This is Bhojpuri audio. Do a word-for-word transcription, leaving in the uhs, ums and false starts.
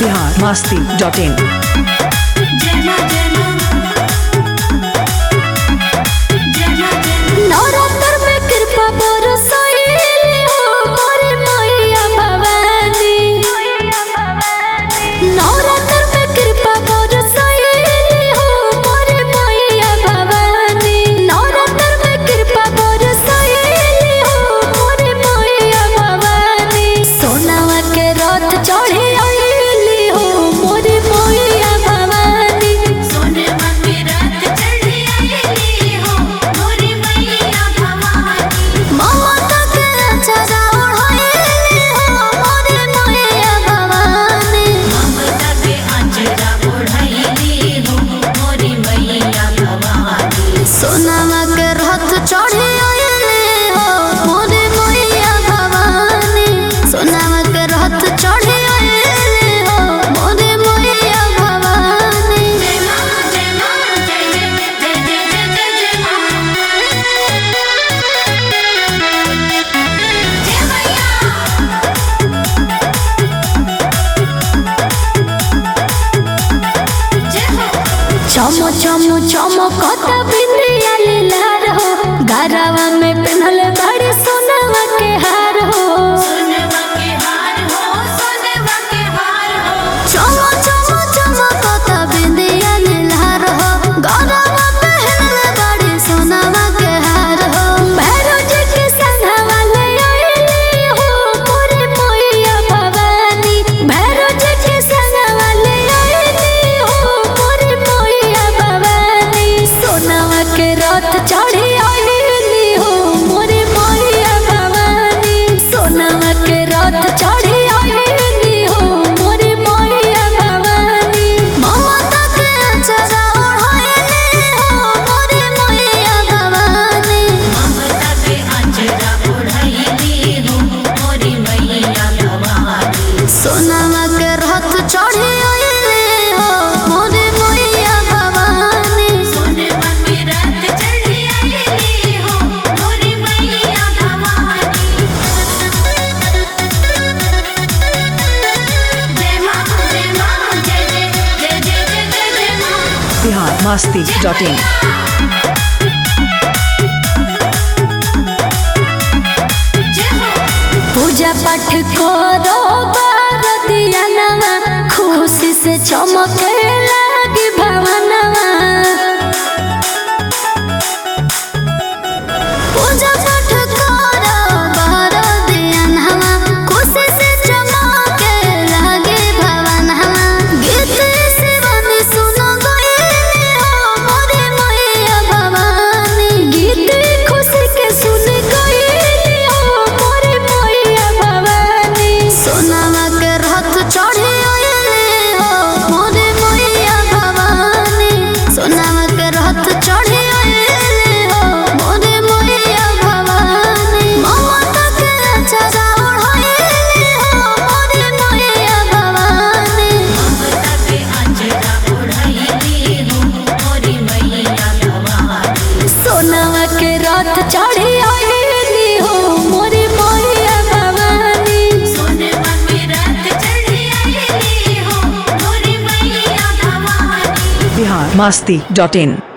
बिहार मस्ती डॉट इन। चमो चमो चमो कता बिंदिया लीलार हो, गरवा में पहनल बड़ी सोनवा के हार हो। सोनवा के हार हो, सोनवा के हार हो। चमो चमो चमो कता बिंदिया लीलार हो, गरवा पहनल बड़ी सोनवा के हार हो। भैरव जी के संघवा ले आइली हो मोरे मैया भवानी। भैरव जी के संघवा ले आइली हो मोरे सोनवा के रथ चढ़ी आइली हो मोरे मैया भवानी। सोनवा के रथ चढ़ी आइली हो मोरे मैया भवानी। ममता के अचरा ओढ़ाइली हो मोरे मैया भवानी। ममता के अचरा ओढ़ाइली हो मोरे मैया भवानी। सोनवा के रथ चढ़ी आइली हो मोरे मैया भवानी। सोनवा के रथ चढ़ी आइली हो मोरे मैया भवानी। जय मां जय मां जय जय जय जय जय जय मां। बिहार मस्ती डॉट इन। पूजा पाठ करो बारतिया नवा, खुशी से चमके लागी भवनवा। पूजा पाठ करो बारतिया नवा, खुशी से चमके लागी भवनवा। गीत शिवन सुनो गइली हो मोरे मैया भवानी। गीत खुशी के सुन गइली हो मोरे मैया भवानी। सोनवा के रथ चढ़ी आइली हो मोरे मैया भवानी। सोनवा के रथ चढ़ी आइली हो मोरे मैया भवानी। ममता के अचरा ओढ़ाइली हो मोरे मैया भवानी। ममता के अचरा ओढ़ाइली हो मोरे मैया भवानी। सोनवा के रथ चढ़ी आइली हो मोरे मैया भवानी। सोनवा के रथ चढ़ी आइली हो मोरे मैया भवानी। बिहार मस्ती डॉट इन।